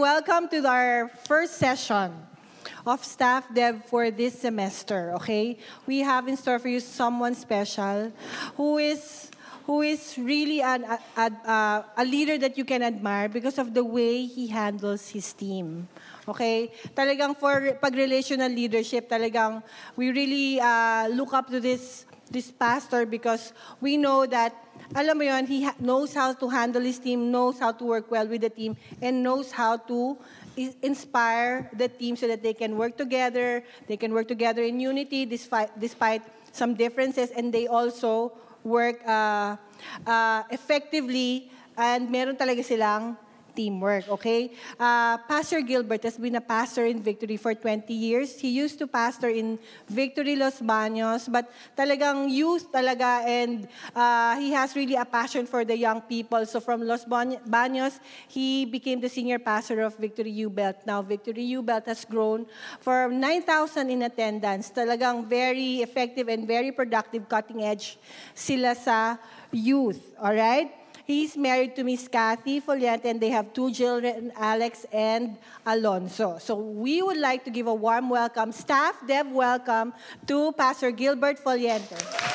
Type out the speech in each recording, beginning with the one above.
welcome to our first session of Staff Dev for this semester, okay? We have in store for you someone special who is really a leader that you can admire because of the way he handles his team. Okay? Talagang for pag-relational leadership, talagang we really look up to this pastor because we know that, alam mo yun, he knows how to handle his team, knows how to work well with the team, and knows how to inspire the team so that they can work together in unity despite some differences, and they also work effectively, and meron talaga silang teamwork, okay? Pastor Gilbert has been a pastor in Victory for 20 years. He used to pastor in Victory, Los Baños, but talagang youth talaga, and he has really a passion for the young people. So from Los Baños, he became the senior pastor of Victory U-Belt. Now, Victory U-Belt has grown for 9,000 in attendance. Talagang very effective and very productive, cutting edge sila sa youth, all right? He's married to Miss Kathy Foliente, and they have 2 children, Alex and Alonso. So we would like to give a warm welcome, Staff Dev welcome, to Pastor Gilbert Foliente.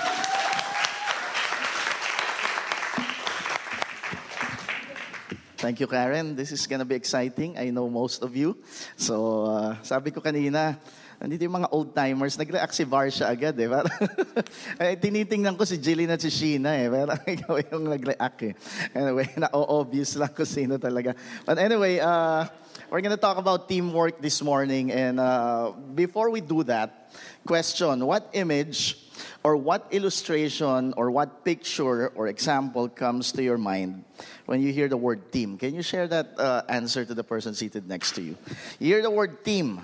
Thank you, Karen. This is gonna be exciting. I know most of you. So, sabi ko kanina, nandito yung mga old-timers, nag-react si Varsha agad eh. Tinitingnan ko si Jillian at si Sheena eh. Pero ikaw yung nag-react eh. Anyway, na-obvious lang kung sino talaga. But anyway, we're gonna talk about teamwork this morning. And before we do that, question, what image or what illustration or what picture or example comes to your mind when you hear the word team? Can you share that answer to the person seated next to you? You hear the word team.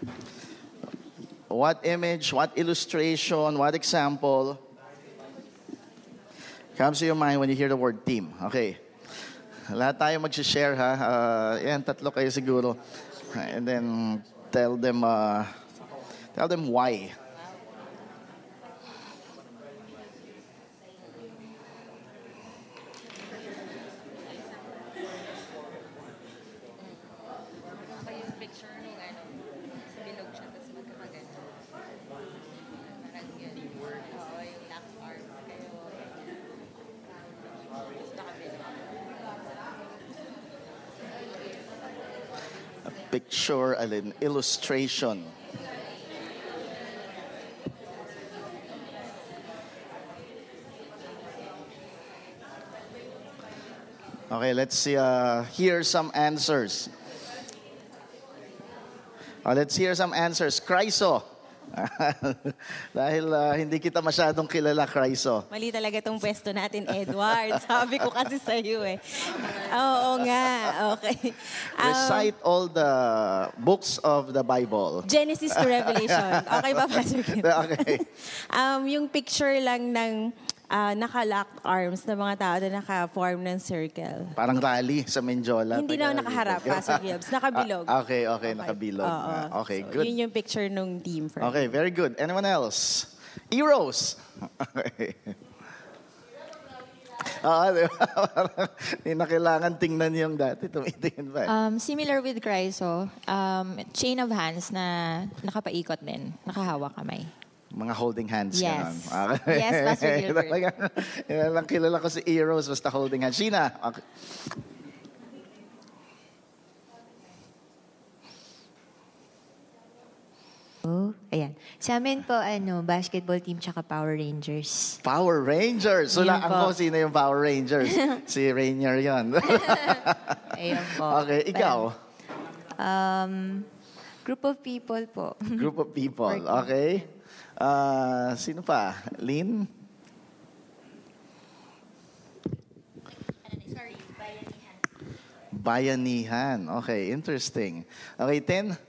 What image, what illustration, what example comes to your mind when you hear the word team? Okay. Lahat tayo mag-share ha. Yan, 3 kayo siguro. And then tell them why. Picture, an illustration. Okay, let's hear some answers. Let's hear some answers. Kryso. Dahil hindi kita masyadong kilala, Kryso. Mali talaga itong pwesto natin, Edward. Sabi ko kasi sa iyo eh. Oo nga, okay. Recite all the books of the Bible. Genesis to Revelation. Okay ba, Pastor Kim? Okay. Yung picture lang ng naka-locked arms na mga tao na naka-form ng circle. Parang rally sa Menjola. Hindi na nakaharap, Pastor Gibbs. Nakabilog. Okay, nakabilog. Okay, so, good. Yun yung picture nung team. Okay, very good. Anyone else? Eros. Okay. Hindi na kailangan tingnan yung dati. Tumitingin ba? Similar with Kryso, chain of hands na nakapaikot din. Nakahawak kamay. Mga holding hands. Yes. Okay. Yes, Pastor Gilbert. Yan lang kilala ko si Eros, basta holding hands. Sheena. Okay. Ayan. Sa amin po, basketball team tsaka Power Rangers. Power Rangers. So, laan ko sino yung Power Rangers. Si Rainier yan. Ayun po. Okay, ikaw? Group of people po. Group of people. Okay. Sino pa? Lynn? Sorry, bayanihan. Bayanihan. Okay, interesting. Okay, 10?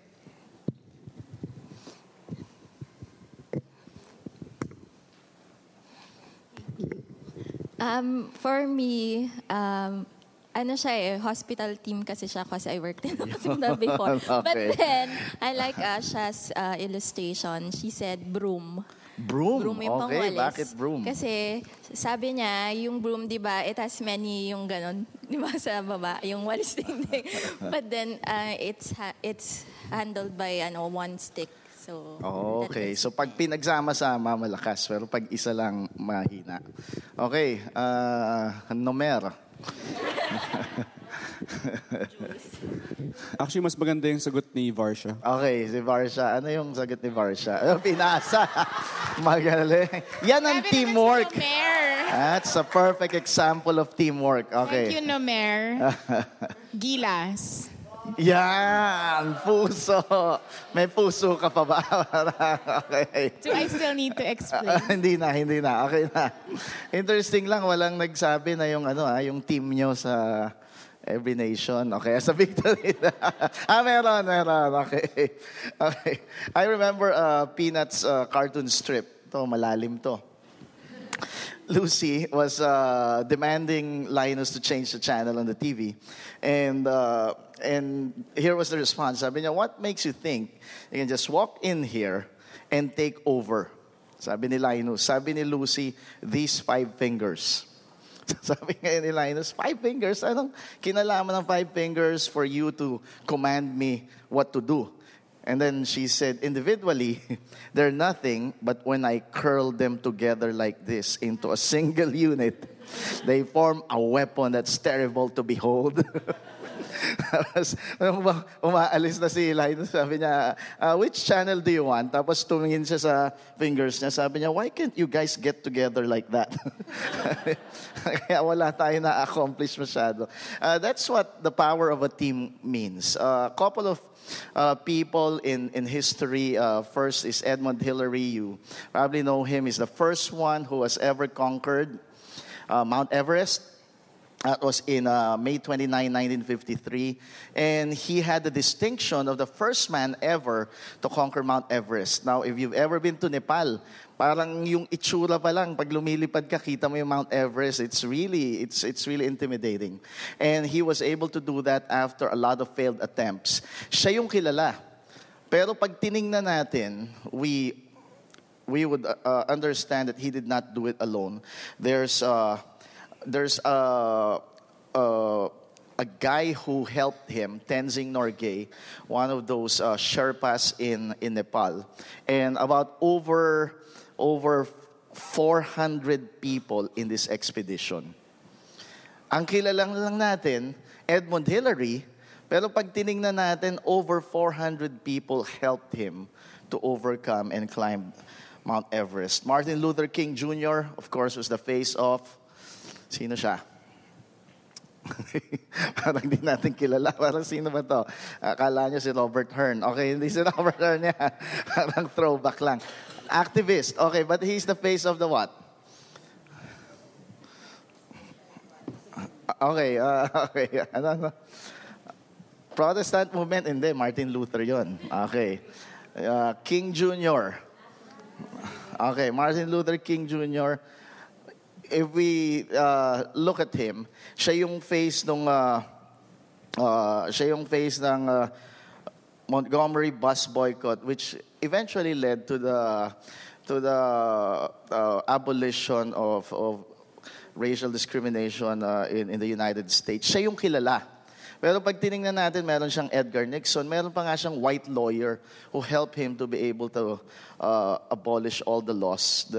For me, ano siya eh, hospital team kasi siya kasi I worked in a hospital before. Okay. But then, I like Asha's illustration. She said broom. Broom. Broom yung Okay, pangwalis. bakit broom? Kasi sabi niya, yung broom, di ba, it has many yung ganon, di ba, sa baba, yung walis dingding. But then, it's handled by one stick. So, Okay, so pag pinagsama-sama, malakas. Pero pag isa lang, mahina. Okay, Nomer. Actually, mas maganda yung sagot ni Varsha. Okay, si Varsha. Ano yung sagot ni Varsha? Pinasa. Magaling. Yan ang teamwork. That's a perfect example of teamwork. Okay. Thank you, Nomer. Gilas. Yan, puso. May puso ka pa ba? Okay. Do I still need to explain? Hindi na. Okay na. Interesting lang, walang nagsabi na yung yung team nyo sa Every Nation. Okay, sa victory. Meron. Okay. I remember Peanuts cartoon strip. To malalim to. Lucy was demanding Linus to change the channel on the TV. And here was the response. Sabi niya, what makes you think you can just walk in here and take over? Sabi ni Linus. Sabi ni Lucy, these 5 fingers. Sabi ngayon ni Linus, 5 fingers? Anong kinalaman ng 5 fingers for you to command me what to do? And then she said, individually, they're nothing, but when I curl them together like this into a single unit, they form a weapon that's terrible to behold. Tapos, umaalis na si Linus, sabi niya, which channel do you want? Tapos tumingin siya sa fingers niya, sabi niya, why can't you guys get together like that? Kaya wala tayo na-accomplish masyado. That's what the power of a team means. A couple of people in history. First is Edmund Hillary. You probably know him. He's the first one who has ever conquered Mount Everest. That was in May 29, 1953. And he had the distinction of the first man ever to conquer Mount Everest. Now, if you've ever been to Nepal, parang yung itsura pa lang, pag lumilipad ka, kita mo yung Mount Everest. It's really intimidating. And he was able to do that after a lot of failed attempts. Siya yung kilala. Pero pag tiningnan natin, we would understand that he did not do it alone. There's a guy who helped him, Tenzing Norgay, one of those Sherpas in Nepal, and about over 400 people in this expedition. Ang kilala lang natin, Edmund Hillary, pero pag tiningnan natin, over 400 people helped him to overcome and climb Mount Everest. Martin Luther King Jr., of course, was the face of... Sino siya? Parang di natin kilala. Parang sino ba to? Akala nyo si Robert Hearn. Okay, hindi si Robert Hearn yan. Parang throwback lang. Activist. Okay, but he's the face of the what? Okay. Ano? Protestant movement? Hindi, Martin Luther yon. Okay. King Jr. Okay, Martin Luther King Jr., if we look at him, siya yung face ng Montgomery bus boycott, which eventually led to the abolition of racial discrimination in the United States. Siya yung kilala. Pero pag tiningnan natin, meron siyang Edgar Nixon, meron pa nga siyang white lawyer who helped him to be able to abolish all the laws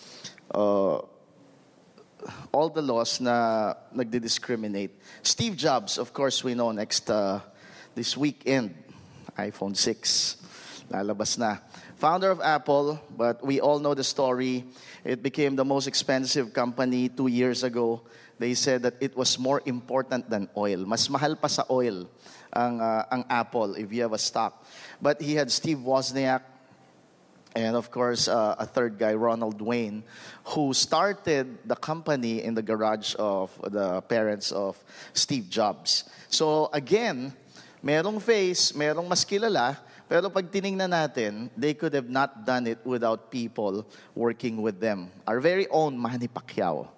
na nagdi-discriminate. Steve Jobs, of course, we know this weekend, iPhone 6, lalabas na. Founder of Apple, but we all know the story. It became the most expensive company 2 years ago. They said that it was more important than oil. Mas mahal pa sa oil ang Apple if you have a stock. But he had Steve Wozniak, and of course, a third guy, Ronald Wayne, who started the company in the garage of the parents of Steve Jobs. So again, merong face, merong mas kilala, pero pag tiningnan natin, they could have not done it without people working with them. Our very own Manny Pacquiao.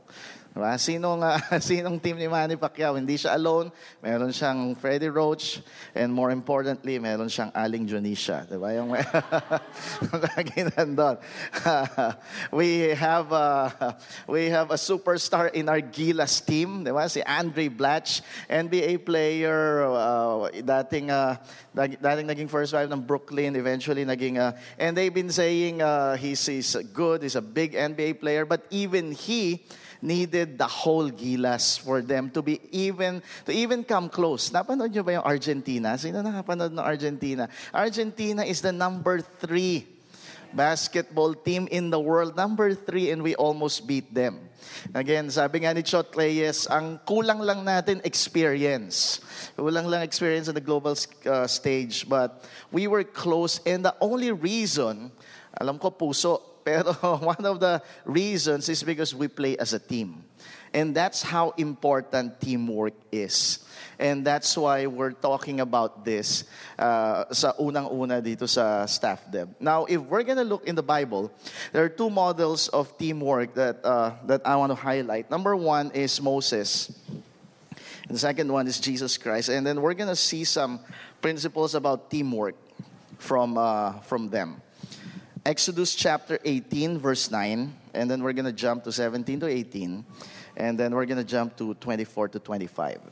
Diba? Sinong team ni Manny Pacquiao? Hindi siya alone. Meron siyang Freddie Roach. And more importantly, meron siyang Aling Dionisia. Diba? Yung lagi nandun. we have a superstar in our Gilas team. Diba? Si Andre Blatch, NBA player, dating naging first wife ng Brooklyn, eventually naging, and they've been saying he's good, he's a big NBA player, but even he needed the whole Gilas for them to even come close. Napanood nyo ba yung Argentina? Sino nakapanood ng Argentina? Argentina is the number 3 basketball team in the world. Number 3, and we almost beat them. Again, sabi nga ni Chot Reyes, ang kulang lang natin experience. Kulang lang experience on the global stage. But we were close, and the only reason, alam ko puso, pero one of the reasons is because we play as a team. And that's how important teamwork is. And that's why we're talking about this sa unang-una dito sa Staff Dev. Now, if we're gonna look in the Bible, there are 2 models of teamwork that I want to highlight. Number 1 is Moses. And the second one is Jesus Christ. And then we're gonna see some principles about teamwork from them. Exodus chapter 18, verse 9, and then we're going to jump to 17 to 18, and then we're going to jump to 24 to 25.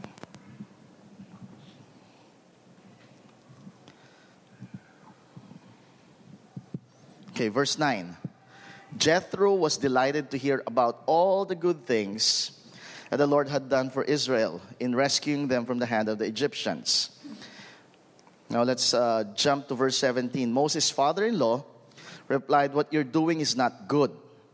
Okay, verse 9. Jethro was delighted to hear about all the good things that the Lord had done for Israel in rescuing them from the hand of the Egyptians. Now let's jump to verse 17. Moses' father-in-law replied, "What you're doing is not good."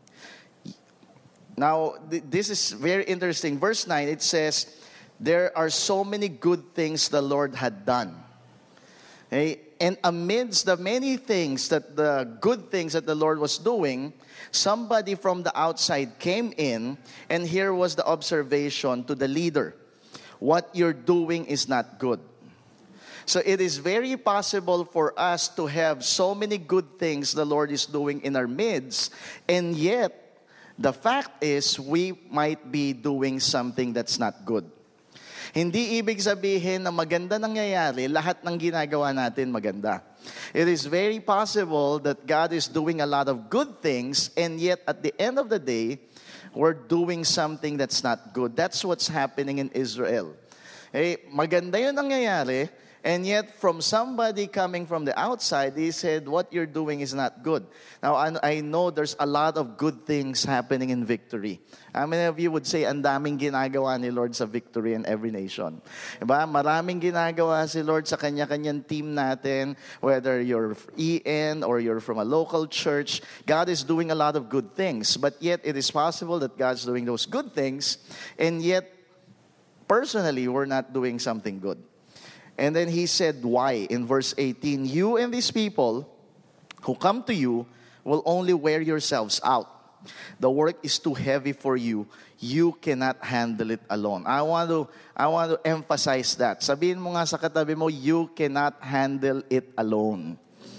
Now, this is very interesting. Verse 9, it says, there are so many good things the Lord had done. Okay? And amidst the many things, the good things that the Lord was doing, somebody from the outside came in, and here was the observation to the leader. What you're doing is not good. So it is very possible for us to have so many good things the Lord is doing in our midst, and yet the fact is we might be doing something that's not good. Hindi ibig sabihin na maganda nangyayari, lahat ng ginagawa natin maganda. It is very possible that God is doing a lot of good things, and yet at the end of the day, we're doing something that's not good. That's what's happening in Israel. Maganda yun nangyayari, and yet, from somebody coming from the outside, he said, what you're doing is not good. Now, I know there's a lot of good things happening in Victory. How many of you would say, ang daming ginagawa ni Lord sa Victory in every nation? Diba? Maraming ginagawa si Lord sa kanya-kanyang team natin, whether you're EN or you're from a local church. God is doing a lot of good things. But yet, it is possible that God's doing those good things, and yet, personally, we're not doing something good. And then he said, why? In verse 18, you and these people who come to you will only wear yourselves out. The work is too heavy for you. You cannot handle it alone. I want to emphasize that. Sabihin mo nga sa katabi mo, you cannot handle it alone.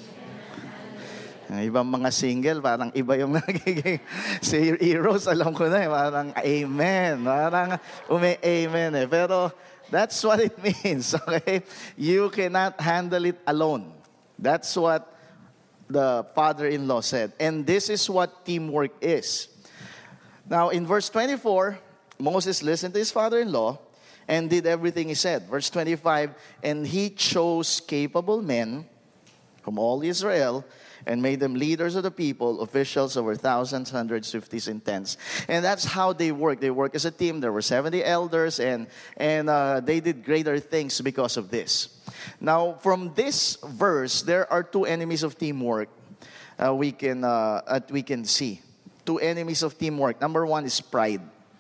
Ibang mga single, parang iba yung nagiging si Eros, alam ko na parang amen. Parang amen eh. Pero that's what it means, okay? You cannot handle it alone. That's what the father-in-law said. And this is what teamwork is. Now, in verse 24, Moses listened to his father-in-law and did everything he said. Verse 25, and he chose capable men from all Israel and made them leaders of the people, officials over thousands, hundreds, fifties, and tens. And that's how they work. They work as a team. There were 70 elders, and they did greater things because of this. Now, from this verse, there are 2 enemies of teamwork we can see. 2 enemies of teamwork. Number 1 is pride.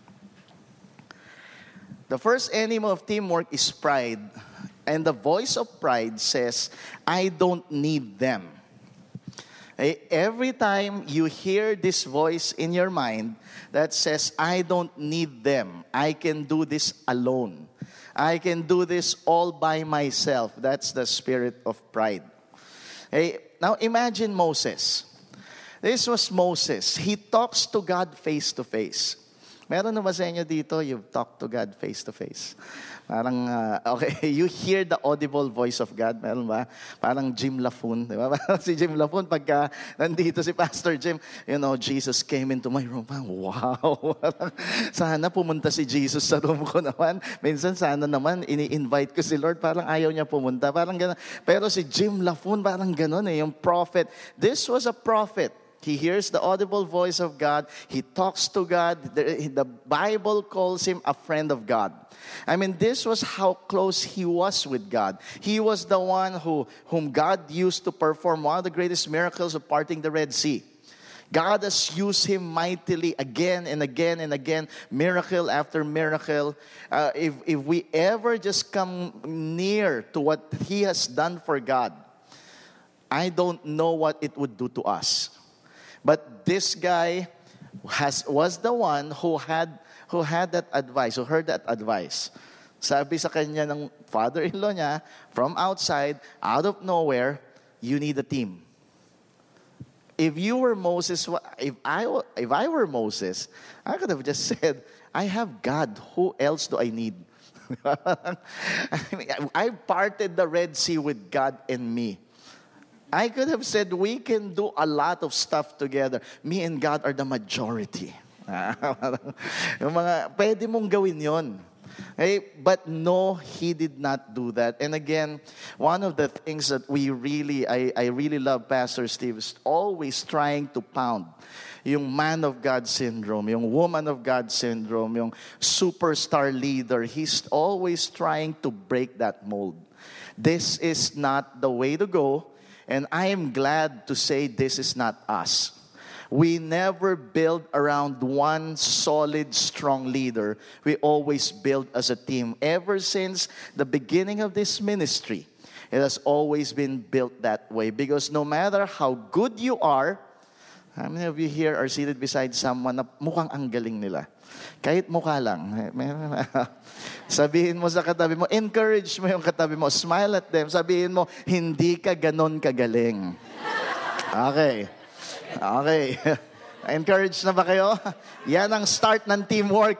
The first enemy of teamwork is pride. And the voice of pride says, I don't need them. Every time you hear this voice in your mind that says, I don't need them, I can do this alone, I can do this all by myself, that's the spirit of pride. Now imagine Moses. This was Moses. He talks to God face to face. Meron na ba sa inyo dito, you've talked to God face to face? Parang, okay, you hear the audible voice of God. Meron ba? Parang Jim Lafun, di ba? Parang si Jim Lafun, pagka nandito si Pastor Jim, Jesus came into my room. Parang, wow! Sana pumunta si Jesus sa room ko naman. Minsan, sana naman, ini-invite ko si Lord. Parang ayaw niya pumunta. Parang gano'n. Pero si Jim Lafun, parang gano'n yung prophet. This was a prophet. He hears the audible voice of God. He talks to God. The Bible calls him a friend of God. I mean, this was how close he was with God. He was the one whom God used to perform one of the greatest miracles of parting the Red Sea. God has used him mightily again and again and again, miracle after miracle. If we ever just come near to what he has done for God, I don't know what it would do to us. But this guy was the one who had that advice, who heard that advice. Sabi sa kanya ng father-in-law niya, from outside, out of nowhere, you need a team. If you were Moses, if I were Moses, I could have just said, I have God. Who else do I need? I parted the Red Sea with God and me. I could have said, we can do a lot of stuff together. Me and God are the majority. Pwede mong gawin yon. Okay? But no, he did not do that. And again, one of the things that I really love Pastor Steve is always trying to pound yung man of God syndrome, yung woman of God syndrome, yung superstar leader. He's always trying to break that mold. This is not the way to go. And I am glad to say this is not us. We never build around one solid, strong leader. We always build as a team. Ever since the beginning of this ministry, it has always been built that way. Because no matter how good you are, how many of you here are seated beside someone na mukhang ang galing nila? Kahit mukha lang. Sabihin mo sa katabi mo, encourage mo yung katabi mo, smile at them, sabihin mo, hindi ka ganon kagaling. Okay. Encourage na ba kayo? Yan ang start ng teamwork.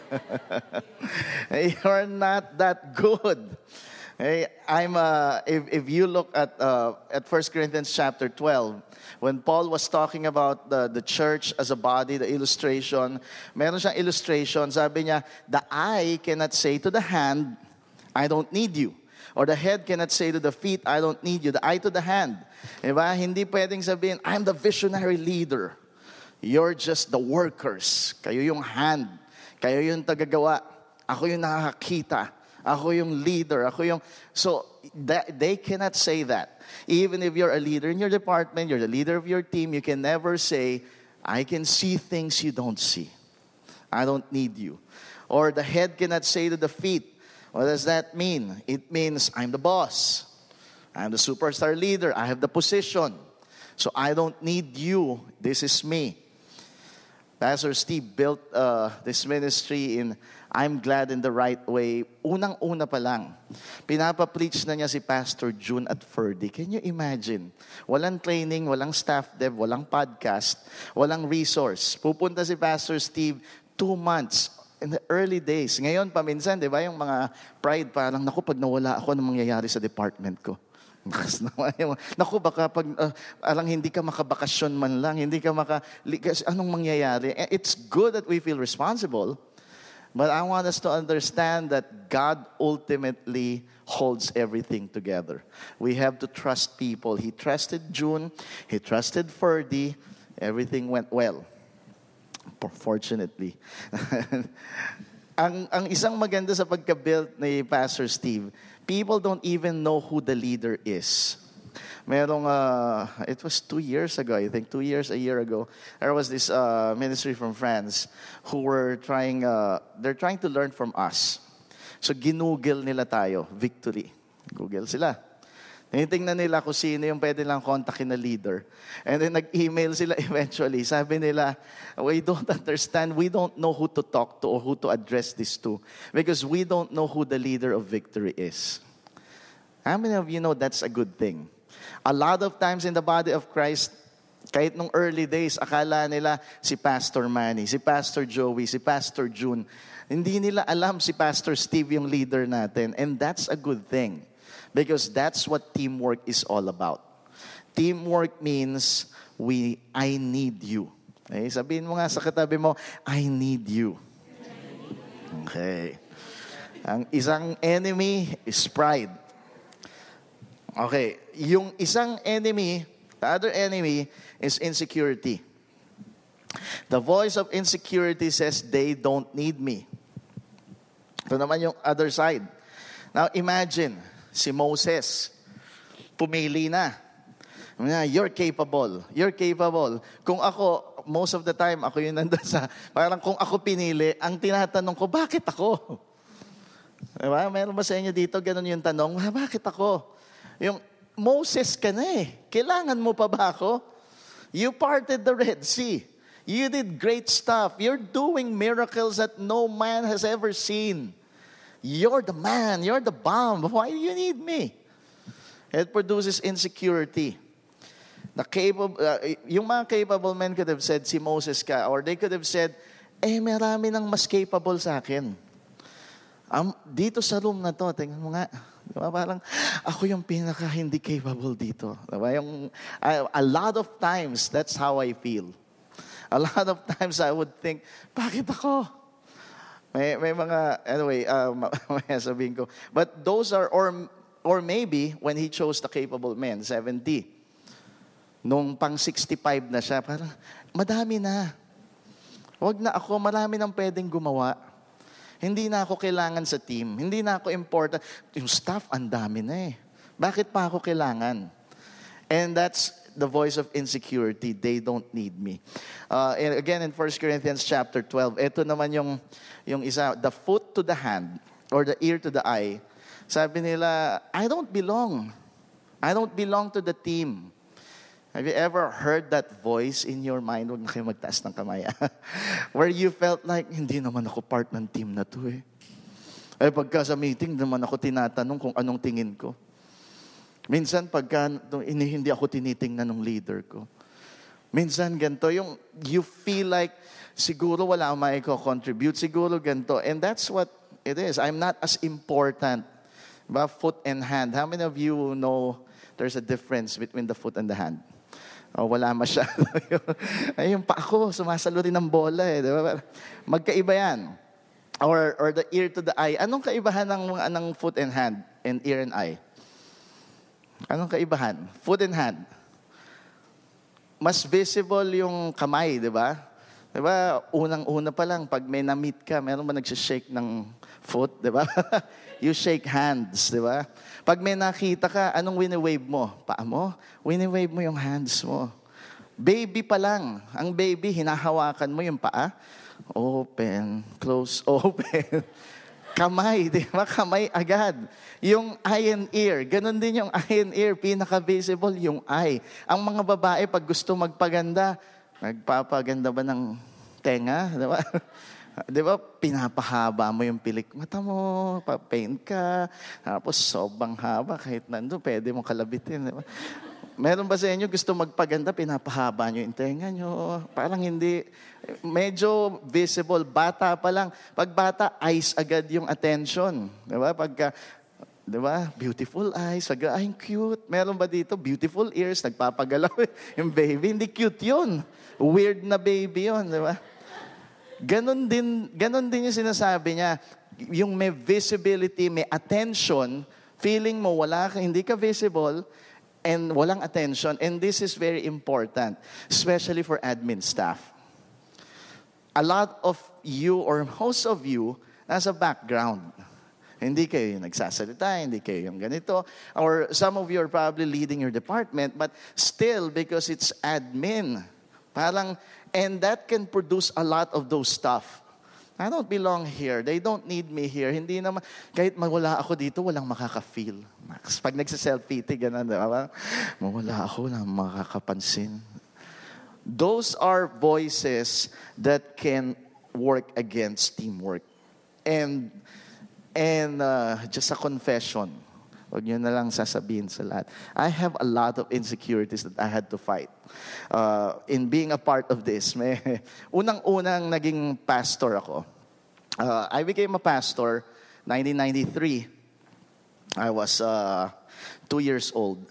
You're not that good. Hey, if you look at 1 Corinthians chapter 12, when Paul was talking about the church as a body, the illustration, meron siyang illustration, sabi niya, the eye cannot say to the hand, I don't need you. Or the head cannot say to the feet, I don't need you. The eye to the hand. Diba? Hindi pwedeng sabihin, I'm the visionary leader. You're just the workers. Kayo yung hand. Kayo yung tagagawa. Ako yung nakakita. Ako yung leader. So, they cannot say that. Even if you're a leader in your department, you're the leader of your team, you can never say, I can see things you don't see. I don't need you. Or the head cannot say to the feet, what does that mean? It means, I'm the boss. I'm the superstar leader. I have the position. So, I don't need you. This is me. Pastor Steve built this ministry in I'm Glad in the Right Way. Unang-una pa lang, pinapa-preach na niya si Pastor June at Ferdy. Can you imagine? Walang training, walang staff dev, walang podcast, walang resource. Pupunta si Pastor Steve 2 months in the early days. Ngayon, paminsan, di ba, yung mga pride, parang, naku, pag nawala ako, anong mangyayari sa department ko? Naku, baka pag alang hindi ka makabakasyon man lang, hindi ka anong mangyayari? It's good that we feel responsible, but I want us to understand that God ultimately holds everything together. We have to trust people. He trusted June, he trusted Ferdy, everything went well. Fortunately. Ang isang maganda sa pagka-build ni Pastor Steve, people don't even know who the leader is. Merong, it was 2 years ago, I think, a year ago, there was this ministry from France who were they're trying to learn from us. So, ginugel nila tayo, Victory. Google sila. Tinitingnan nila kung sino yung pwede lang kontakin na leader. And then nag-email sila eventually. Sabi nila, we don't understand, we don't know who to talk to or who to address this to. Because we don't know who the leader of Victory is. How many of you know that's a good thing? A lot of times in the body of Christ, Kahit nung early days, akala nila si Pastor Manny, si Pastor Joey, si Pastor June. Hindi nila alam si Pastor Steve yung leader natin. And that's a good thing. Because that's what teamwork is all about. Teamwork means I need you. Okay? Sabihin mo nga sa katabi mo, I need you. Okay. Ang isang enemy is pride. Okay. Yung isang enemy, the other enemy is insecurity. The voice of insecurity says, they don't need me. Ito naman yung other side. Now imagine, si Moses, pumili na. You're capable. You're capable. Kung ako, most of the time, ako yung nandun sa, parang kung ako pinili, ang tinatanong ko, bakit ako? Diba? Meron ba sa inyo dito, ganun yung tanong, bakit ako? Yung, Moses ka na eh. Kailangan mo pa ba ako? You parted the Red Sea. You did great stuff. You're doing miracles that no man has ever seen. You're the man. You're the bomb. Why do you need me? It produces insecurity. Yung mga capable men could have said, si Moses ka. Or they could have said, marami nang mas capable sa akin. Dito sa room na to, tingnan mo nga. Diba? Parang ako yung pinaka hindi capable dito. Diba? A lot of times, that's how I feel. A lot of times I would think, bakit ako? May mga, anyway, may sabihin ko. But those are, or maybe, when he chose the capable men, 70. Nung pang 65 na siya, parang, madami na. Wag na ako, marami nang pwedeng gumawa. Hindi na ako kailangan sa team. Hindi na ako important. Yung staff, ang dami na eh. Bakit pa ako kailangan? And that's the voice of insecurity. They don't need me. And again, in 1 Corinthians chapter 12, ito naman yung isa, the foot to the hand, or the ear to the eye. Sabi nila, I don't belong. I don't belong to the team. Have you ever heard that voice in your mind? Huwag na kayo magtaas ng kamay. Where you felt like, hindi naman ako part ng team na to eh. Pagka sa meeting, naman ako tinatanong kung anong tingin ko. Minsan, pagka hindi ako tinitingnan ng leader ko. Minsan, ganito, yung you feel like, siguro wala akong maiko-contribute, siguro ganito. And that's what it is. I'm not as important. Diba? Foot and hand. How many of you know there's a difference between the foot and the hand? Wala masyado. Ay, yung pa ako, sumasalo rin ng bola eh. Diba? Magkaiba yan. Or the ear to the eye. Anong kaibahan ng foot and hand and ear and eye? Anong kaibahan? Foot and hand. Mas visible yung kamay, di ba? Di ba? Unang-una pa lang, pag may na-meet ka, meron ba nagsishake ng foot, di ba? You shake hands, di ba? Pag may nakita ka, anong wini-wave mo? Paa mo? Wini-wave mo yung hands mo. Baby pa lang. Ang baby, hinahawakan mo yung paa. Open, close, open. Kamay, di ba? Kamay agad. Yung eye and ear, ganun din yung eye and ear, pinaka-visible yung eye. Ang mga babae, pag gusto magpaganda, nagpapaganda ba ng tenga? Di ba? Di ba, pinapahaba mo yung pilik mata mo, papaint ka, tapos sobrang haba, kahit nandun, pwede mong kalabitin. Di ba? Meron ba sa inyo gusto magpaganda, pinapahaba nyo yung tenga nyo? Parang hindi, medyo visible, bata pa lang. Pag bata, eyes agad yung attention. Di ba? Pagka, di ba, beautiful eyes, ay, cute. Meron ba dito, beautiful ears, nagpapagalaw yung baby? Hindi cute yun. Weird na baby yun, di ba? Ganon din yung sinasabi niya. Yung may visibility, may attention, feeling mo hindi ka visible, and walang attention. And this is very important, especially for admin staff. A lot of you, or most of you, nasa background. Hindi kayo yung nagsasalita, hindi kayo yung ganito. Or some of you are probably leading your department, but still, because it's admin, parang, and that can produce a lot of those stuff. I don't belong here. They don't need me here. Hindi naman, kahit mawala ako dito, walang makaka-feel. Pag nagsa-self-pity, ganun, diba? Mawala ako, walang makakapansin. Those are voices that can work against teamwork. And just a confession. Huwag nyo na lang sasabihin sa lahat. I have a lot of insecurities that I had to fight. In being a part of this, unang-unang naging pastor ako. I became a pastor 1993. I was 2 years old.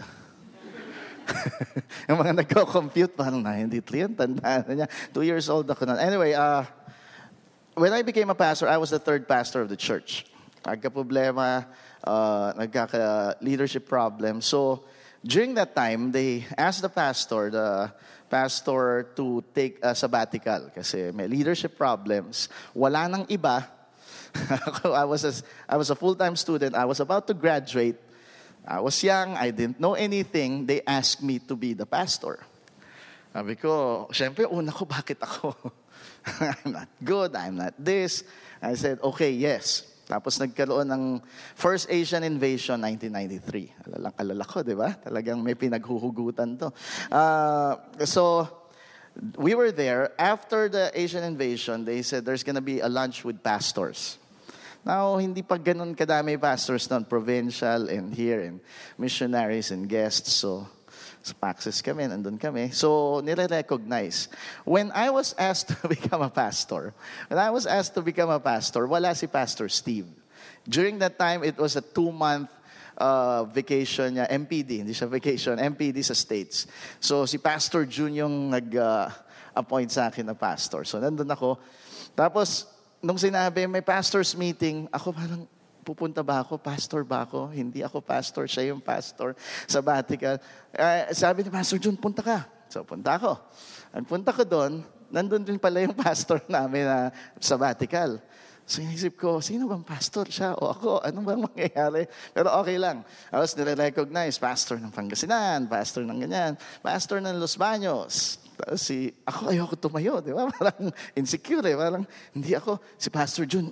Yung mga nagko-compute, parang 93 yan, tandaan na niya. 2 years old ako na. Anyway, when I became a pastor, I was the third pastor of the church. Nagka-problema, nagkaka-leadership problem. So, during that time, they asked the pastor to take a sabbatical kasi may leadership problems. Wala nang iba. I was a full-time student. I was about to graduate. I was young. I didn't know anything. They asked me to be the pastor. Sabi ko, syempre, una ko, bakit ako? I'm not good. I'm not this. I said, okay, yes. Tapos nagkaroon ng First Asian Invasion 1993. Alala ko, di ba? Talagang may pinaghuhugutan to. So, we were there. After the Asian Invasion, they said there's gonna be a lunch with pastors. Now, hindi pa ganun kadami pastors noon, provincial and here, and missionaries and guests. So, sa Paxis kami, nandun kami. So, nire-recognize. When I was asked to become a pastor, wala si Pastor Steve. During that time, it was a 2-month vacation niya, MPD, hindi siya vacation, MPD sa States. So, si Pastor Jun yung nag-appoint sa akin na pastor. So, nandun ako. Tapos, nung sinabi, may pastor's meeting, ako parang, pupunta ba ako? Pastor ba ako? Hindi ako pastor, siya yung pastor. Sabbatical. Sabi ni Pastor Jun, punta ka. So, punta ako. Ang punta ko doon, nandun din pala yung pastor namin na sabbatical. So, inisip ko, sino bang pastor? Siya o ako? Ano bang mangyayari? Pero okay lang. I was nire-recognize, pastor ng Pangasinan, pastor ng ganyan, pastor ng Los Baños. Tapos ako ayoko tumayo, di ba? Parang insecure eh. Parang, hindi ako, si Pastor Jun,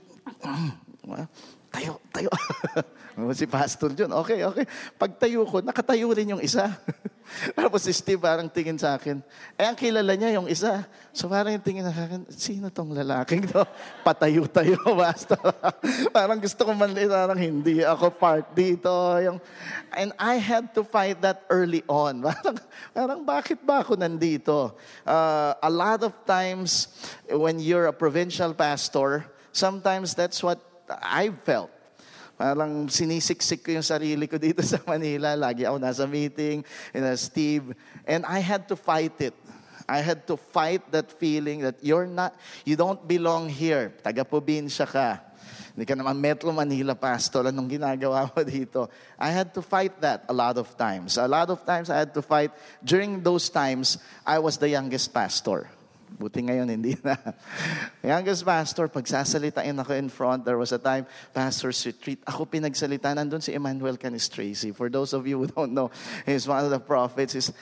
tayo. Si Pastor Jun, okay. Pagtayo ko, nakatayo rin yung isa. Tapos si Steve parang tingin sa akin. Ang kilala niya yung isa. So parang yung tingin sa akin, sino tong lalaking to? Patayo-tayo, Pastor. Parang gusto ko manliit, parang hindi ako part dito. And I had to fight that early on. Parang bakit ba ako nandito? A lot of times, when you're a provincial pastor, sometimes that's what I felt. Parang sinisiksik ko yung sarili ko dito sa Manila. Lagi ako nasa meeting, Steve. And I had to fight it. I had to fight that feeling that you don't belong here. Taga-probinsya ka. Hindi ka naman Metro Manila pastor. Anong ginagawa mo dito? I had to fight that a lot of times. A lot of times I had to fight. During those times, I was the youngest pastor. Buti ngayon, hindi na. Youngest pastor, pagsasalitain ako in front, there was a time, pastor's retreat. Ako pinagsalita, nandun si Emmanuel Canistraci. For those of you who don't know, he's one of the prophets.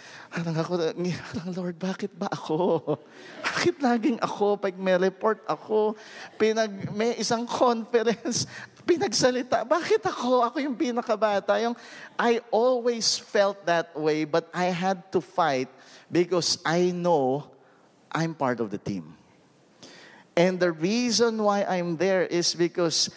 Lord, bakit ba ako? Bakit laging ako? Pag may report ako, may isang conference, pinagsalita. Bakit ako? Ako yung pinakabata. I always felt that way, but I had to fight because I know I'm part of the team. And the reason why I'm there is because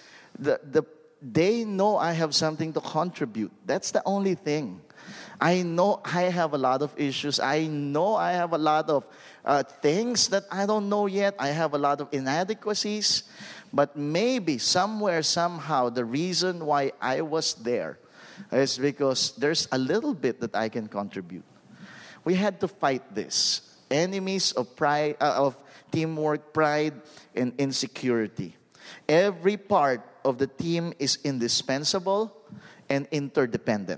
they know I have something to contribute. That's the only thing. I know I have a lot of issues. I know I have a lot of things that I don't know yet. I have a lot of inadequacies. But maybe somewhere, somehow, the reason why I was there is because there's a little bit that I can contribute. We had to fight this. Enemies of pride, of teamwork, pride, and insecurity. Every part of the team is indispensable and interdependent.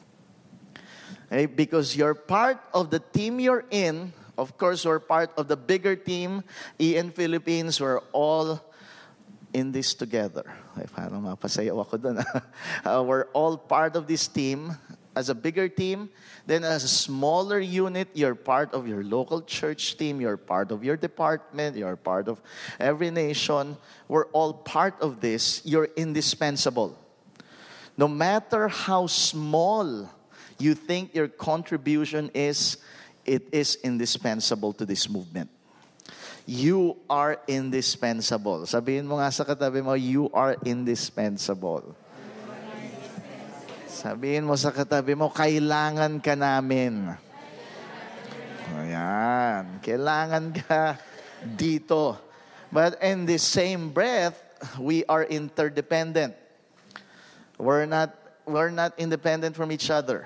Okay? Because you're part of the team you're in. Of course, we're part of the bigger team. EN Philippines, we're all in this together. Ay, parang mapasayaw ako dun. We're all part of this team. As a bigger team, then as a smaller unit, you're part of your local church team, you're part of your department, you're part of every nation. We're all part of this. You're indispensable. No matter how small you think your contribution is, it is indispensable to this movement. You are indispensable. Sabihin mo nga sa katabi mo, you are indispensable. Sabihin mo sa katabi mo, kailangan ka namin. Ayan. Kailangan ka dito. But in the same breath, we are interdependent. We're not independent from each other.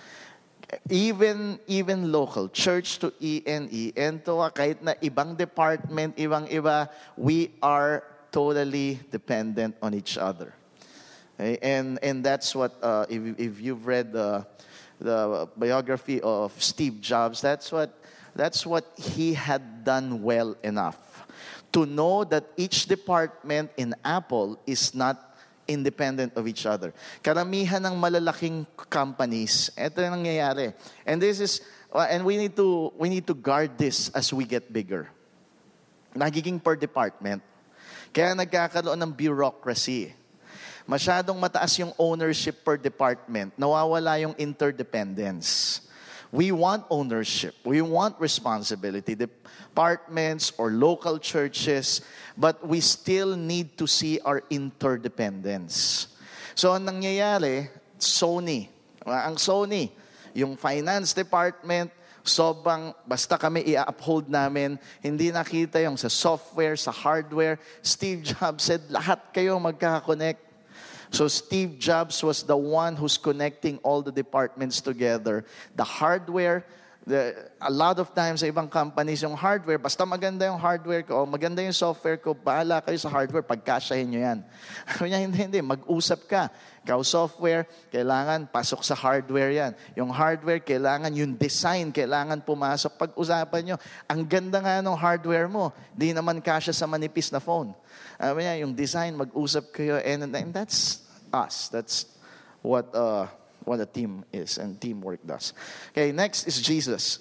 Even local, church to ENE, and to kahit na ibang department, ibang-iba, we are totally dependent on each other. Okay? And that's what, if you've read the biography of Steve Jobs, that's what he had done well enough to know that each department in Apple is not independent of each other. Karamihan ng malalaking companies, ito yung nangyayari. And this is, and we need to guard this as we get bigger. Nagiging per department. Kaya nagkakaroon ng bureaucracy. Masyadong mataas yung ownership per department. Nawawala yung interdependence. We want ownership. We want responsibility. Departments or local churches, but we still need to see our interdependence. So, ang nangyayari, Sony. Ang Sony, yung finance department, basta kami i-uphold namin, hindi nakita yung sa software, sa hardware. Steve Jobs said, lahat kayo magkaka-connect. So Steve Jobs was the one who's connecting all the departments together. The hardware, a lot of times sa ibang companies, yung hardware, basta maganda yung hardware ko, maganda yung software ko, bahala kayo sa hardware, pagkasyahin nyo yan. Hindi, mag-usap ka. Ikaw software, kailangan pasok sa hardware yan. Yung hardware, kailangan yung design, kailangan pumasok. Pag-usapan nyo, ang ganda nga ng hardware mo, di naman kasya sa manipis na phone. Yung design, mag-usap kayo, and that's us. That's what a team is and teamwork does. Okay, next is Jesus.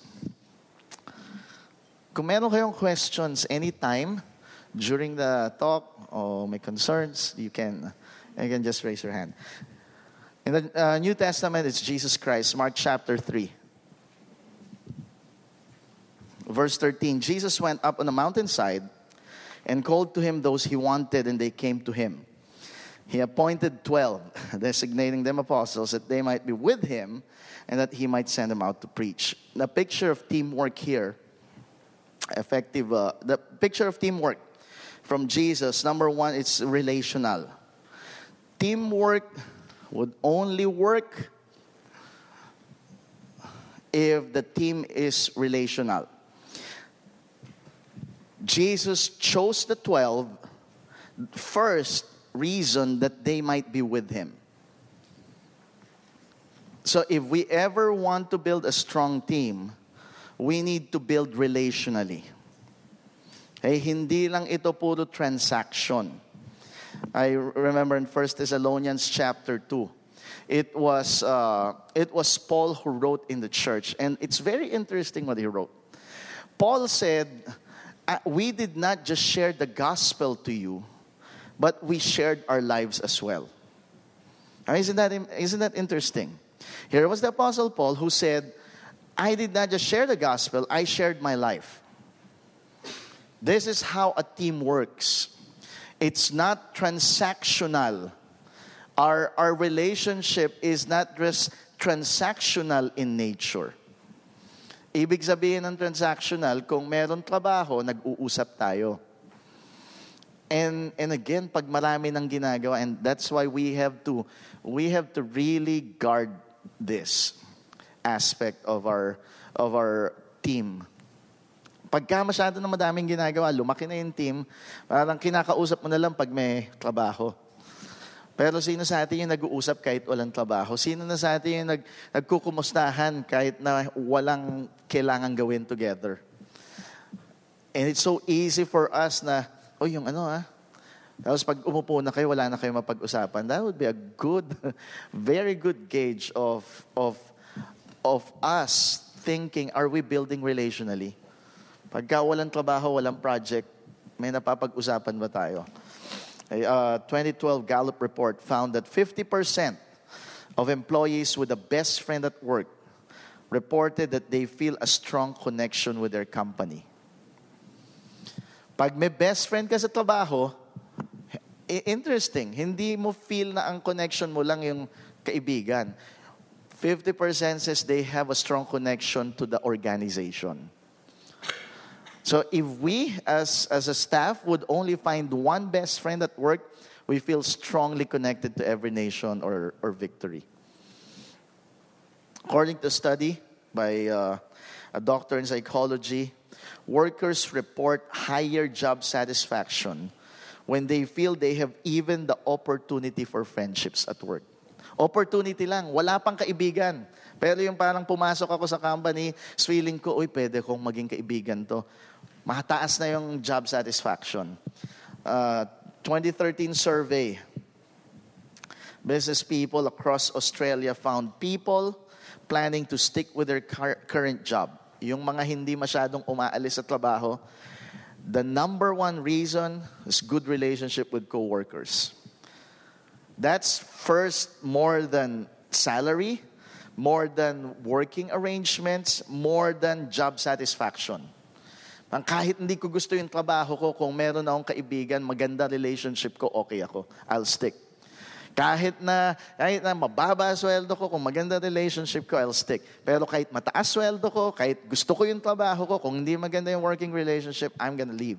Kung meron kayong questions anytime during the talk or may concerns, you can just raise your hand. In the New Testament, it's Jesus Christ, Mark chapter 3. Verse 13, Jesus went up on a mountainside and called to him those he wanted, and they came to him. He appointed 12, designating them apostles, that they might be with him and that he might send them out to preach. The picture of teamwork here, the picture of teamwork from Jesus, number one, it's relational. Teamwork would only work if the team is relational. Jesus chose the 12 first reason that they might be with him. So if we ever want to build a strong team, we need to build relationally. Hindi lang ito puro transaction. I remember in 1 Thessalonians chapter 2, it was Paul who wrote in the church, and it's very interesting what he wrote. Paul said, we did not just share the gospel to you, but we shared our lives as well. Isn't that interesting? Here was the Apostle Paul who said, I did not just share the gospel, I shared my life. This is how a team works. It's not transactional. Our relationship is not just transactional in nature. Ibig sabihin ng transactional, kung meron trabaho, nag-uusap tayo. And again, pag marami nang ginagawa, and that's why we have to really guard this aspect of our team. Pagka masyado na madaming ginagawa, lumaki na yung team, parang kinakausap mo na lang pag may trabaho. Pero sino sa atin yung nag-uusap kahit walang trabaho? Sino na sa atin yung nagkukumustahan kahit na walang kailangan gawin together? And it's so easy for us na, yung tapos pag umupo na kayo, wala na kayo mapag-usapan. That would be a good, very good gauge of us thinking, are we building relationally? Pagka walang trabaho, walang project, may napapag-usapan ba tayo? A 2012 Gallup report found that 50% of employees with a best friend at work reported that they feel a strong connection with their company. Pag may best friend ka sa trabaho, interesting, hindi mo feel na ang connection mo lang yung kaibigan. 50% says they have a strong connection to the organization. So if we, as a staff, would only find one best friend at work, we feel strongly connected to every nation or victory. According to a study by a doctor in psychology, workers report higher job satisfaction when they feel they have even the opportunity for friendships at work. Opportunity lang, wala pang kaibigan. Pero yung parang pumasok ako sa company, feeling ko, uy, pwede kong maging kaibigan to. Mataas na yung job satisfaction. 2013 survey, business people across Australia found people planning to stick with their current job. Yung mga hindi masyadong umaalis sa trabaho, the number one reason is good relationship with coworkers. That's first more than salary, more than working arrangements, more than job satisfaction. Kahit hindi ko gusto yung trabaho ko, kung meron akong kaibigan, maganda relationship ko, okay ako. I'll stick. Kahit na mababa sweldo ko, kung maganda relationship ko, I'll stick. Pero kahit mataas sweldo ko, kahit gusto ko yung trabaho ko, kung hindi maganda yung working relationship, I'm gonna leave.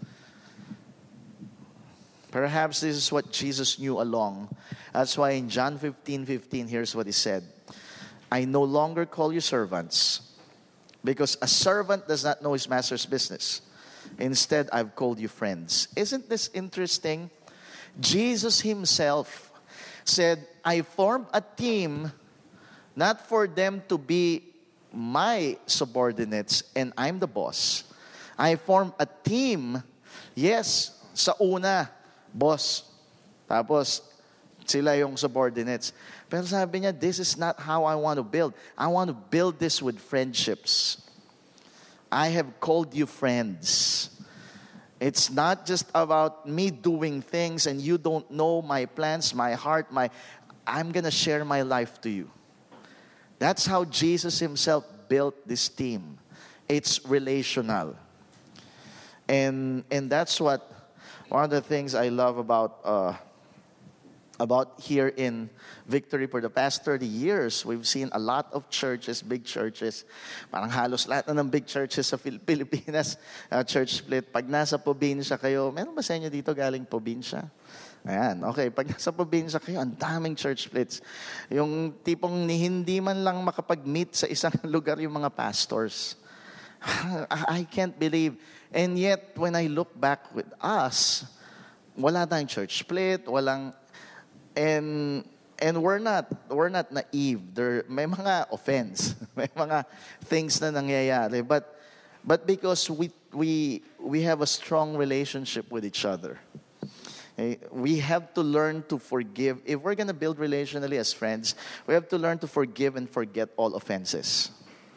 Perhaps this is what Jesus knew along. That's why in John 15:15, here's what he said. I no longer call you servants, because a servant does not know his master's business. Instead, I've called you friends. Isn't this interesting? Jesus himself said, I formed a team not for them to be my subordinates and I'm the boss. I formed a team, yes, sa una, boss. Tapos, sila yung subordinates. Pero sabi niya, this is not how I want to build. I want to build this with friendships. I have called you friends. It's not just about me doing things and you don't know my plans, my heart, I'm going to share my life to you. That's how Jesus himself built this team. It's relational. And that's what one of the things I love about here in Victory. For the past 30 years, we've seen a lot of churches, big churches. Parang halos lahat na ng big churches sa Pilipinas, church split. Pag nasa probinsya kayo, meron ba sa inyo dito galing probinsya? Ayan, okay. Pag nasa probinsya kayo, ang daming church splits. Yung tipong hindi man lang makapag-meet sa isang lugar yung mga pastors. I can't believe. And yet, when I look back with us, wala tayong church split, walang... And we're not naive. May mga offense, may mga things na nangyayari. But because we have a strong relationship with each other, we have to learn to forgive. If we're gonna build relationally as friends, we have to learn to forgive and forget all offenses.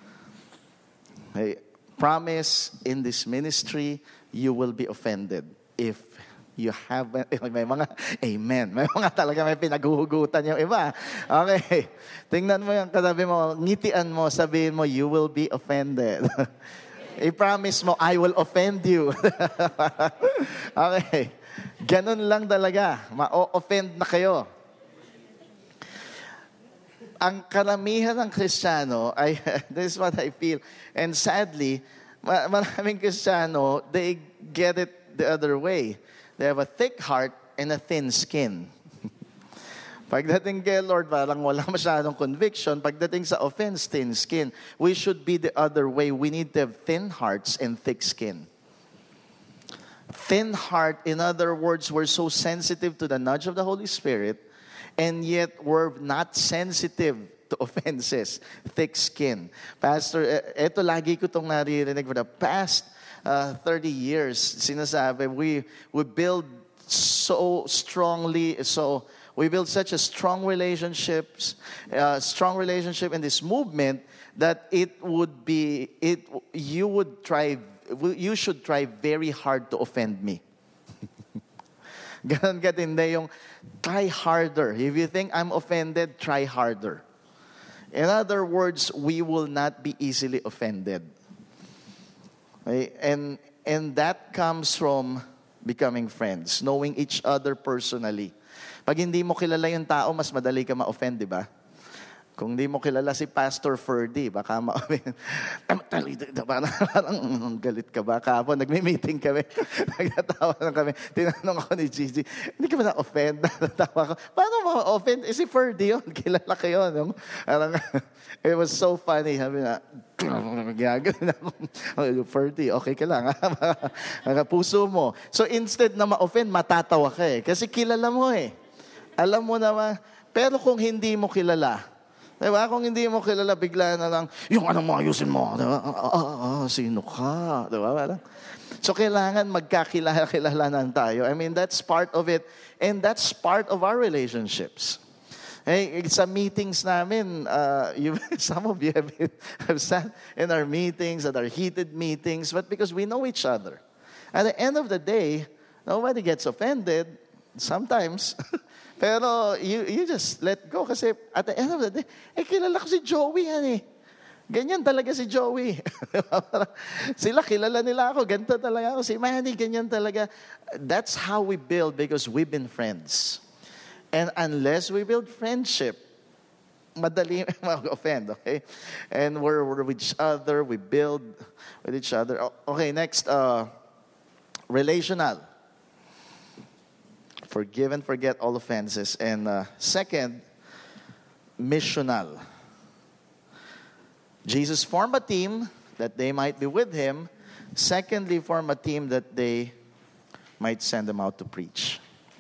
Promise in this ministry, you will be offended if you haven't, may mga amen. May mga talaga may pinaghuhugutan yung iba. Okay. Tingnan mo yung katabi mo, ngitian mo, sabihin mo, you will be offended. I-promise mo, I will offend you. Okay. Ganun lang talaga. Ma-offend na kayo. Ang karamihan ng Kristiyano, this is what I feel. And sadly, maraming Kristiyano, they get it the other way. They have a thick heart and a thin skin. Pagdating kay Lord, parang wala masyadong conviction. Pagdating sa offense, thin skin. We should be the other way. We need to have thin hearts and thick skin. Thin heart, in other words, we're so sensitive to the nudge of the Holy Spirit, and yet we're not sensitive to offenses. Thick skin. Pastor, eto lagi ko itong naririnig for the past 30 years, sinasabi, we build so strongly, so we build such a strong relationship in this movement that you should try very hard to offend me. Ganon katindi yung try harder. If you think I'm offended, try harder. In other words, we will not be easily offended. Okay? And that comes from becoming friends, knowing each other personally. Pag hindi mo kilala yung tao, mas madali ka ma-offend, di ba? Kung hindi mo kilala si Pastor Ferdy, baka ma-offend. Parang galit ka ba? Kahapon, nagme-meeting kami. Nagtatawa lang kami. Tinanong ako ni Gigi, hindi ka ba na-offend? Natawa ko, paano ma-offend? Si Ferdy yun. Kilala ko yun. No? Parang, it was so funny. Sabi na, gagawin ako. Ferdy, okay ka lang. Puso mo. So instead na ma-offend, matatawa ka eh. Kasi kilala mo eh. Alam mo naman. Pero kung hindi mo kilala, diba? Kung hindi mo kilala, bigla na lang, yung anong mo, ayusin mo. Diba? Sino ka? Diba? So, kailangan magkakilala-kilalanan tayo. I mean, that's part of it. And that's part of our relationships. Hey, sa meetings namin, some of you have sat in our meetings, at our heated meetings, but because we know each other. At the end of the day, nobody gets offended. Sometimes. Pero you just let go kasi at the end of the day, kilala ko si Joey yan eh. Ganyan talaga si Joey. Sila, kilala nila ako. Ganito talaga ako. Si Manny, ganyan talaga. That's how we build because we've been friends. And unless we build friendship, madali mag-offend, okay? And we're with each other. We build with each other. Okay, next, relational. Forgive and forget all offenses. And second, missional. Jesus formed a team that they might be with him. Secondly, form a team that they might send them out to preach.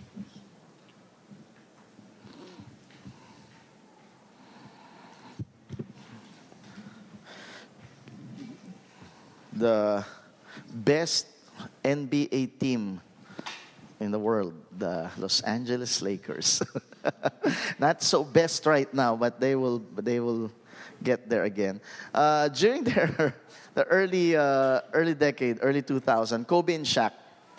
The best NBA team in the world, the Los Angeles Lakers. Not so best right now, but they will get there again. During the early decade, early 2000, Kobe and Shaq,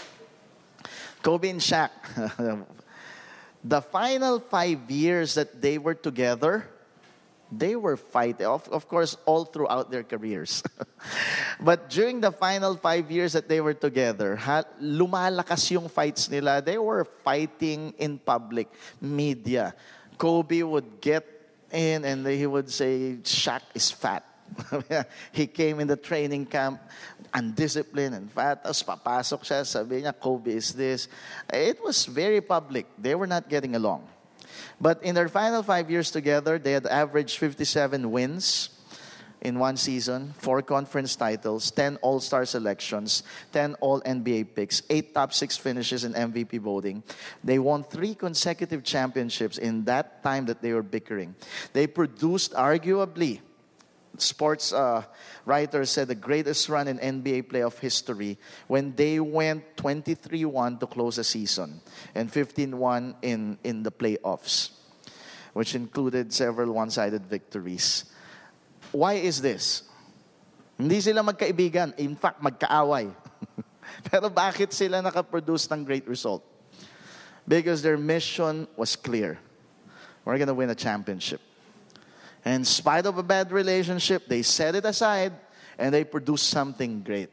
the final 5 years that they were together, they were fighting, of course, all throughout their careers. But during the final 5 years that they were together, lumalakas yung fights nila. They were fighting in public, media. Kobe would get in and he would say, Shaq is fat. He came in the training camp, undisciplined and fat. Tapos papasok siya, sabi niya, Kobe is this. It was very public. They were not getting along. But in their final 5 years together, they had averaged 57 wins in one season, 4 conference titles, 10 All-Star selections, 10 All-NBA picks, 8 top 6 finishes in MVP voting. They won 3 consecutive championships in that time that they were bickering. They produced arguably, sports writers said, the greatest run in NBA playoff history when they went 23-1 to close the season and 15-1 in the playoffs, which included several one-sided victories. Why is this? Hindi sila magkaibigan. In fact, magkaaway. Pero bakit sila nakaproduce ng great result? Because their mission was clear. We're going to win a championship. And in spite of a bad relationship, they set it aside and they produced something great.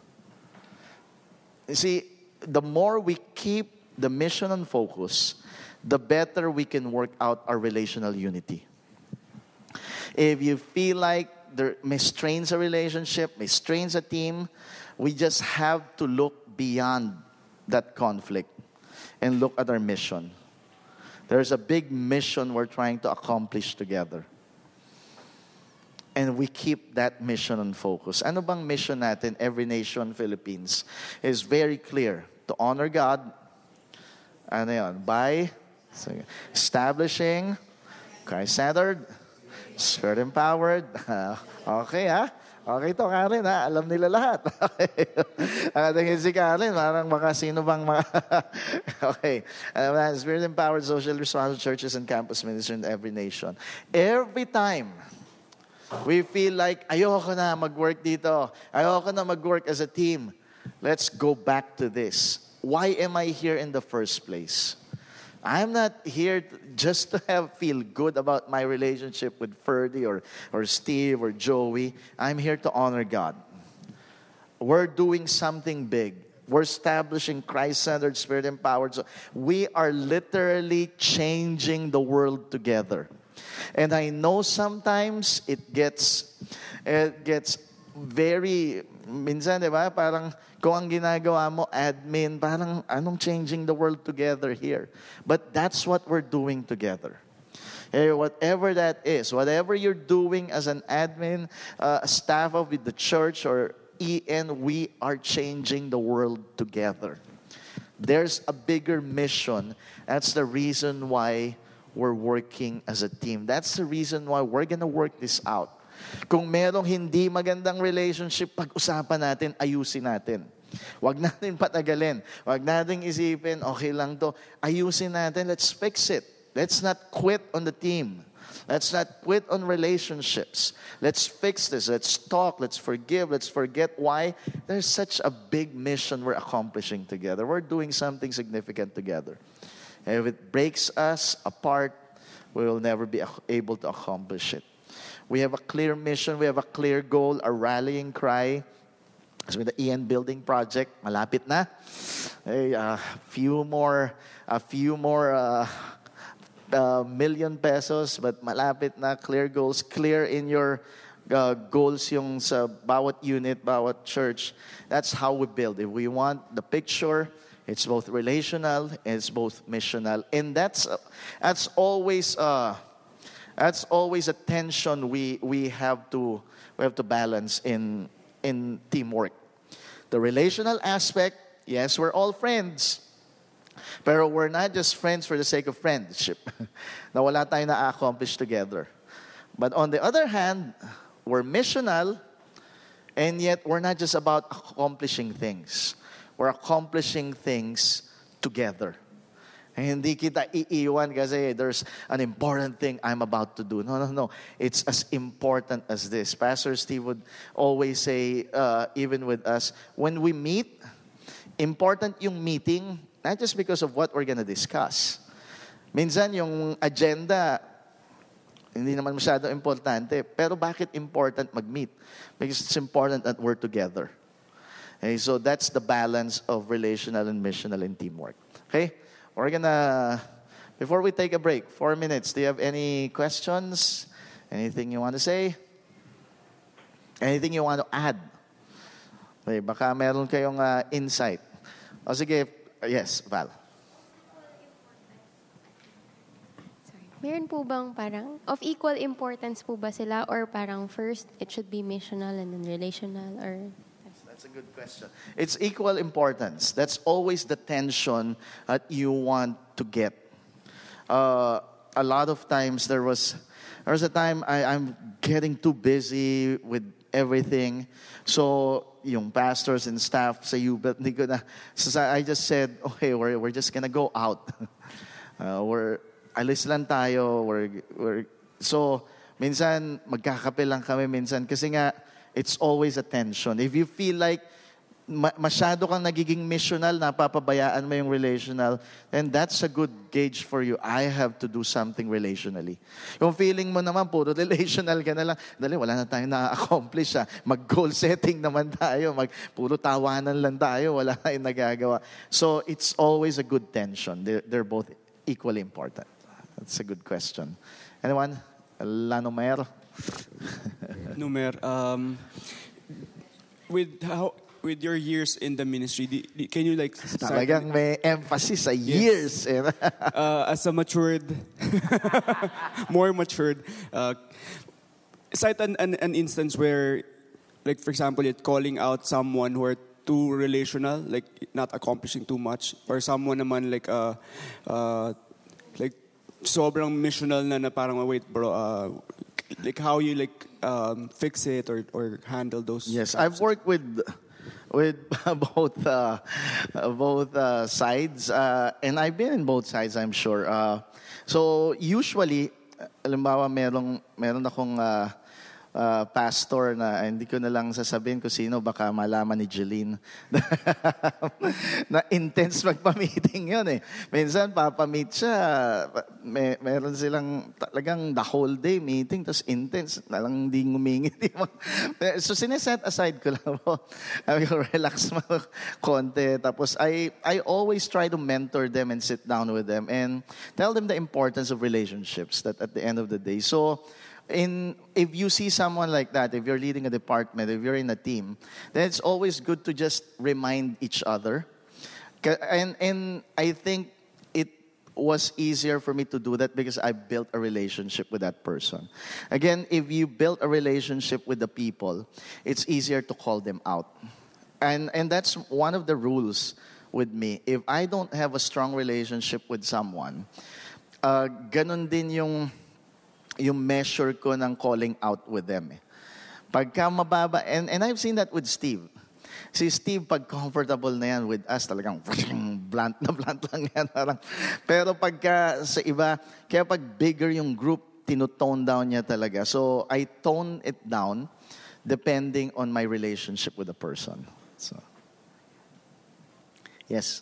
You see, the more we keep the mission on focus, the better we can work out our relational unity. If you feel like there strains a relationship, strains a team, we just have to look beyond that conflict and look at our mission. There's a big mission we're trying to accomplish together. And we keep that mission on focus. Ano bang mission natin, Every Nation Philippines, is very clear. To honor God, ano yun, by establishing Christ-centered, Spirit-empowered. Okay, ha? Okay to, Karen, ha? Alam nila lahat. Tingin si Karen, parang baka sino bang mga... Okay. Spirit-empowered, social responsible churches and campus ministry in every nation. Every time we feel like, ayoko na mag-work dito. Ayoko na mag-work as a team. Let's go back to this. Why am I here in the first place? I'm not here just to feel good about my relationship with Ferdy or Steve or Joey. I'm here to honor God. We're doing something big. We're establishing Christ-centered, Spirit-empowered. So we are literally changing the world together. And I know sometimes it gets very, minsan, di ba? Parang kung ang ginagawa mo, admin, parang anong changing the world together here? But that's what we're doing together. Whatever that is, whatever you're doing as an admin, staff of the church or EN, we are changing the world together. There's a bigger mission. That's the reason why we're working as a team. That's the reason why we're gonna work this out. Kung merong hindi magandang relationship, pag-usapan natin, ayusin natin. Huwag natin patagalin. Huwag natin isipin, okay lang to. Ayusin natin, let's fix it. Let's not quit on the team. Let's not quit on relationships. Let's fix this. Let's talk. Let's forgive. Let's forget why. There's such a big mission we're accomplishing together. We're doing something significant together. And if it breaks us apart, we will never be able to accomplish it. We have a clear mission. We have a clear goal, a rallying cry. As with the EN building project, malapit na. A few more million pesos, but malapit na. Clear goals, clear in your goals yung sa bawat unit, bawat church. That's how we build. If we want the picture, it's both relational and it's both missional, and that's always a tension we have to balance in teamwork. The relational aspect, yes, we're all friends. Pero we're not just friends for the sake of friendship. Na wala tayong na-accomplish together. But on the other hand, we're missional, and yet we're not just about accomplishing things. We're accomplishing things together. And hindi kita iiwan kasi there's an important thing I'm about to do. No. It's as important as this. Pastor Steve would always say, even with us, when we meet, important yung meeting, not just because of what we're gonna discuss. Minsan yung agenda, hindi naman masyado importante. Pero bakit important mag-meet? Because it's important that we're together. Okay, so that's the balance of relational and missional and teamwork. Okay? We're gonna, before we take a break, 4 minutes, do you have any questions? Anything you want to say? Anything you want to add? Okay, baka meron kayong insight. O sige, yes, Val. Meron po bang parang, of equal importance po ba sila, or parang first, it should be missional and then relational, or... That's a good question. It's equal importance. That's always the tension that you want to get. A lot of times there was a time I'm getting too busy with everything. So yung pastors and staff sa UBET, so I just said, okay, we're just gonna go out. Alis lang tayo. So minsan magkakape lang kami minsan kasi nga it's always a tension. If you feel like masyado kang nagiging missional, napapabayaan mo yung relational, then that's a good gauge for you. I have to do something relationally. Yung feeling mo naman, puro relational ka na lang, dali, wala na tayong na-accomplish. Mag-goal setting naman tayo. Puro tawanan lang tayo. Wala tayong nagagawa. So it's always a good tension. They're both equally important. That's a good question. Anyone? Lanomer? Numer, with your years in the ministry, can you Talagang may emphasis sa years. Yes. As a more matured, cite an instance where, like for example, you're calling out someone who are too relational, like not accomplishing too much, or someone naman like sobrang missional na parang wait bro, like how you fix it or handle those. Yes, I've worked with both sides, and I've been in both sides, I'm sure. So usually, halimbawa meron akong pastor na hindi ko na lang sasabihin kung sino, baka malaman ni Jeline. Na intense magpa-meeting yun eh. Minsan, papamit siya, meron silang talagang the whole day meeting, tapos intense, nalang hindi ngumingi. So, sineset aside ko lang po. Relax mo konti. Tapos, I always try to mentor them and sit down with them and tell them the importance of relationships that at the end of the day. So, if you see someone like that, if you're leading a department, if you're in a team, then it's always good to just remind each other. And I think it was easier for me to do that because I built a relationship with that person. Again, if you build a relationship with the people, it's easier to call them out. And that's one of the rules with me. If I don't have a strong relationship with someone, ganun din yung measure ko ng calling out with them. Pagka mababa, and I've seen that with Steve. Si Steve, pag comfortable na yan with us, talagang blunt lang yan. Pero pagka sa iba, kaya pag bigger yung group, tinutone down niya talaga. So, I tone it down depending on my relationship with the person. So, yes.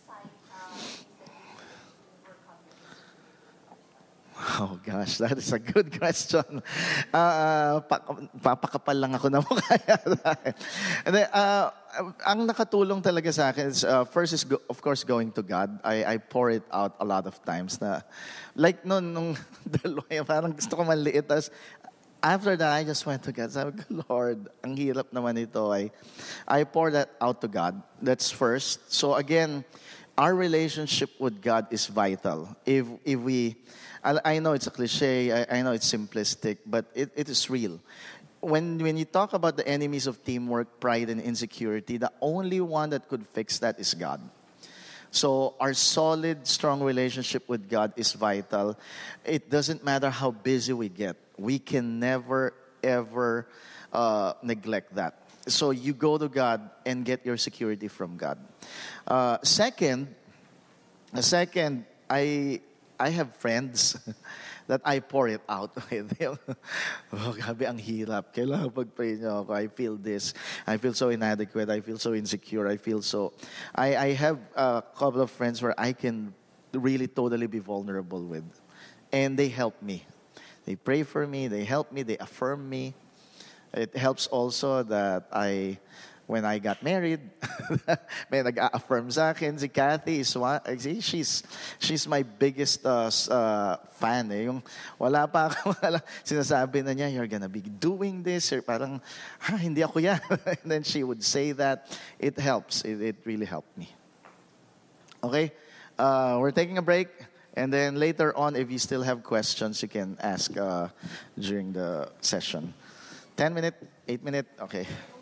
Oh gosh, that is a good question. Papakapal lang ako na mukha. And then, ang nakatulong talaga sa akin is, first is, of course, going to God. I pour it out a lot of times. Na, like nung dalawa, parang gusto ko maliit. After that, I just went to God. Sabi ko, Lord, ang hirap naman ito. I pour that out to God. That's first. So again, our relationship with God is vital. If we... I know it's a cliche, I know it's simplistic, but it is real. When you talk about the enemies of teamwork, pride, and insecurity, the only one that could fix that is God. So our solid, strong relationship with God is vital. It doesn't matter how busy we get. We can never, ever neglect that. So you go to God and get your security from God. Second, I have friends that I pour it out with. Oh, gabi, ang hirap. Kailangan pag-pray niyo ako. I feel this. I feel so inadequate. I feel so insecure. I have a couple of friends where I can really totally be vulnerable with. And they help me. They pray for me. They help me. They affirm me. It helps also that when I got married, may nag-affirm sa akin. Si Kathy, she's my biggest fan. Yung wala pa ako, sinasabi na niya, you're gonna be doing this. Or parang, hindi ako yan. And then she would say that. It helps. It really helped me. Okay? We're taking a break. And then later on, if you still have questions, you can ask during the session. 10 minutes, 8 minutes, okay.